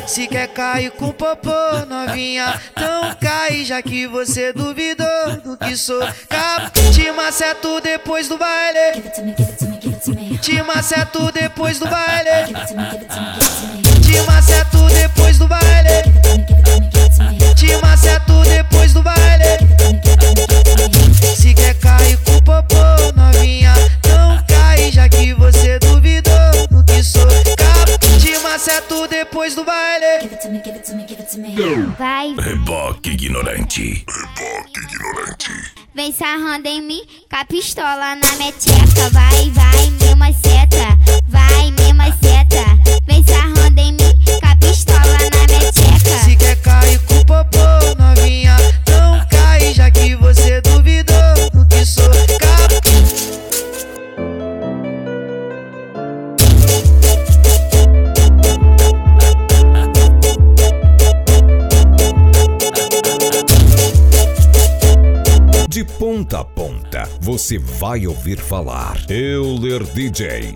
Se quer cair com popô, novinha, então cai, já que você duvidou do que sou capaz. Te maceto depois do baile, te maceto depois do baile, te maceto depois do baile, te maceto depois do baile. Se quer cair com popô, novinha, não cai, já que você duvidou do que sou capaz. Te maceto depois do baile. Vai, Reboque ignorante. vem sarrando em mim, com a pistola na meteca. Vai, me maceta, vai, me maceta. Vem sarrando em mim, com a pistola na meteca. Se quer cair com popô, novinha, não cai, já que você duvidou do que sou capaz. De ponta a ponta, você vai ouvir falar Euler DJ.